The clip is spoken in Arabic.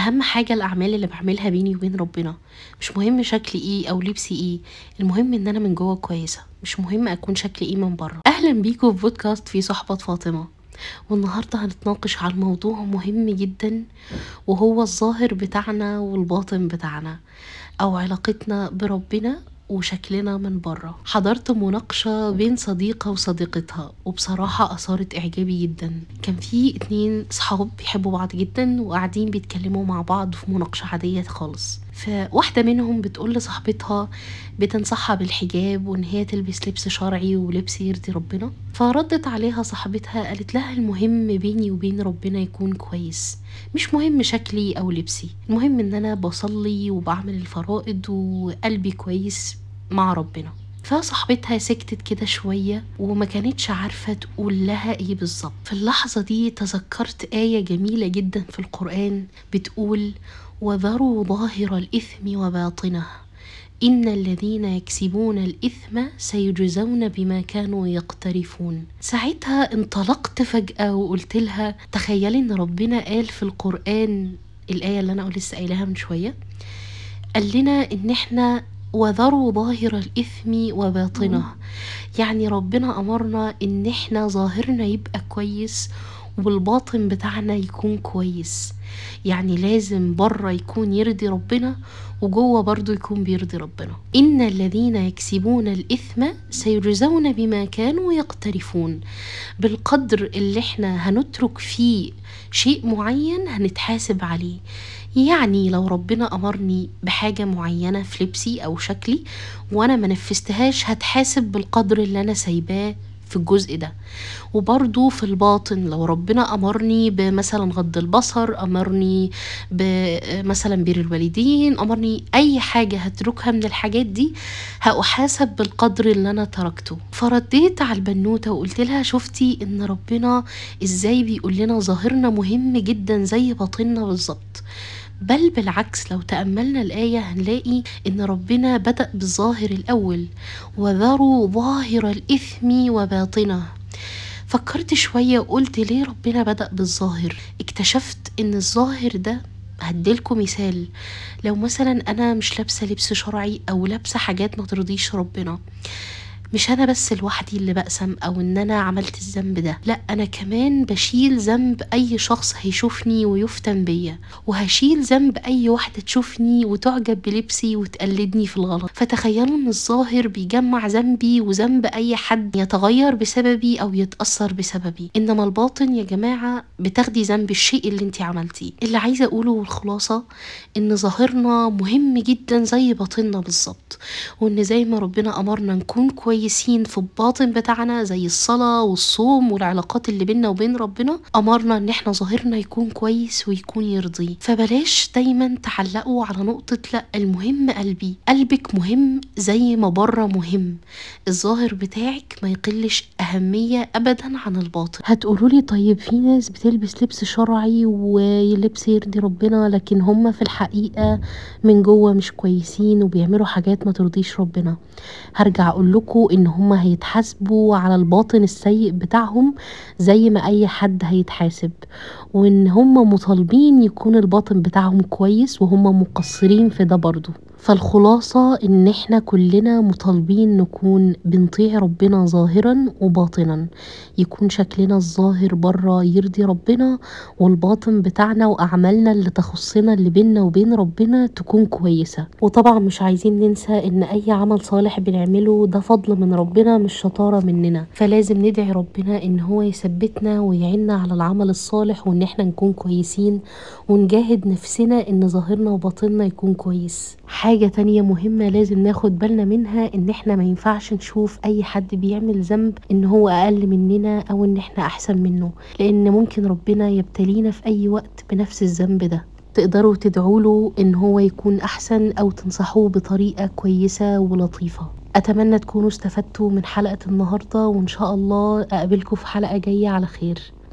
أهم حاجة الأعمال اللي باعملها بيني وبين ربنا، مش مهم شكلي إيه أو لبسي إيه، المهم إن أنا من جوّه كويسة، مش مهم أكون شكلي إيه من برّه. أهلًا بيكم في بودكاست في صحبة فاطمة، والنهارده هنتناقش عن موضوع مهم جدًا وهو الظاهر بتاعنا والباطن بتاعنا، أو علاقتنا بربنا وشكلنا من برّه. حضرت مناقشة بين صديقة وصديقتها، وبصراحة أثارت إعجابي جدًا. كان في 2 صحاب بيحبوا بعض جدًا وقاعدين بيتكلموا مع بعض في مناقشة عادية خالص، فواحدة منهم بتقول لصاحبتها بتنصحها بالحجاب وإن هي تلبس لبس شرعي ولبس يرضي ربنا، فردت عليها صاحبتها قالت لها: "المهم بيني وبين ربنا يكون كويس، مش مهم شكلي أو لبسي، المهم إن أنا باصلي وباعمل الفرائض وقلبي كويس مع ربنا". فصاحبتها سكتت كده شوية وما كانتش عارفة تقول لها ايه بالظبط. في اللحظة دي تذكرت آية جميلة جدا في القرآن بتقول: "وذروا ظاهر الإثم وباطنه إن الذين يكسبون الإثم سيجزون بما كانوا يقترفون". ساعتها انطلقت فجأة وقلت لها: تخيلي إن ربنا قال في القرآن الآية اللي أنا لسه قايلها من شوية، قال لنا إن إحنا وذروا ظاهر الإثم وباطنه. يعني ربنا أمرنا إن إحنا ظاهرنا يبقى كويس والباطن بتاعنا يكون كويس، يعني لازم بره يكون يرضي ربنا وجوه برضو يكون بيرضي ربنا. إن الذين يكسبون الإثم سيجزون بما كانوا يقترفون، بالقدر اللي احنا هنترك فيه شيء معين هنتحاسب عليه. يعني لو ربنا أمرني بحاجة معينة في لبسي أو شكلي وأنا ما نفذتهاش هتحاسب بالقدر اللي أنا سايباه في الجزء ده. وبرضو في الباطن لو ربنا أمرني بمثلا غض البصر، أمرني بمثلا بر الوالدين، أمرني أي حاجة هتركها من الحاجات دي هأحاسب بالقدر اللي أنا تركته. فرديت على البنوتة وقلت لها: شفتي إن ربنا إزاي بيقول لنا ظاهرنا مهم جدا زي باطننا بالظبط، بل بالعكس لو تأملنا الآية هنلاقي إن ربنا بدأ بالظاهر الأول: وذروا ظاهر الإثم وباطنه. فكرت شوية وقلت ليه ربنا بدأ بالظاهر؟ اكتشفت إن الظاهر ده، هديلكم مثال، لو مثلا أنا مش لابسة لبس شرعي أو لابسة حاجات ما ترضيش ربنا، مش أنا بس لوحدي اللي بقسم أو إن أنا عملت الذنب ده، لأ، أنا كمان بشيل ذنب أي شخص هيشوفني ويفتن بيا، وهشيل ذنب أي واحدة تشوفني وتعجب بلبسي وتقلدني في الغلط. فتخيلوا إن الظاهر بيجمع ذنبي وذنب أي حد يتغير بسببي أو يتأثر بسببي، إنما الباطن يا جماعة بتاخدي ذنب الشيء اللي انت عملتيه. اللي عايزة أقوله والخلاصة إن ظاهرنا مهم جدا زي باطننا بالظبط، وإن زي ما ربنا أمرنا نكون كويسين في الباطن بتاعنا زي الصلاة والصوم والعلاقات اللي بيننا وبين ربنا، أمرنا إن احنا ظاهرنا يكون كويس ويكون يرضيه. فبلاش دايما تعلقوا على نقطة لأ المهم قلبي، قلبك مهم زي ما بره مهم، الظاهر بتاعك ما يقلش أهمية أبدا عن الباطن. هتقولولي طيب في ناس بتلبس لبس شرعي ولبس يرضي ربنا لكن هم في الحقيقة من جوه مش كويسين وبيعملوا حاجات ما ترضيش ربنا. هرجع اقول لكم ان هم هيتحاسبوا على الباطن السيء بتاعهم زي ما اي حد هيتحاسب، وان هم مطالبين يكون الباطن بتاعهم كويس وهم مقصرين في ده برضو. فالخلاصة ان احنا كلنا مطالبين نكون بنطيع ربنا ظاهرا وباطنا، يكون شكلنا الظاهر بره يرضي ربنا، والباطن بتاعنا واعمالنا اللي تخصنا اللي بيننا وبين ربنا تكون كويسة. وطبعا مش عايزين ننسى ان اي عمل صالح بنعمله ده فضل من ربنا مش شطارة مننا، فلازم ندعي ربنا ان هو يثبتنا ويعيننا على العمل الصالح وان احنا نكون كويسين، ونجاهد نفسنا ان ظاهرنا وباطننا يكون كويس. حاجة تانية مهمة لازم ناخد بالنا منها ان احنا ما ينفعش نشوف اي حد بيعمل ذنب ان هو اقل مننا او ان احنا احسن منه، لان ممكن ربنا يبتلينا في اي وقت بنفس الذنب ده. تقدروا تدعوله ان هو يكون احسن او تنصحوه بطريقة كويسة ولطيفة. اتمنى تكونوا استفدتوا من حلقة النهاردة، وان شاء الله اقابلكم في حلقة جاية على خير.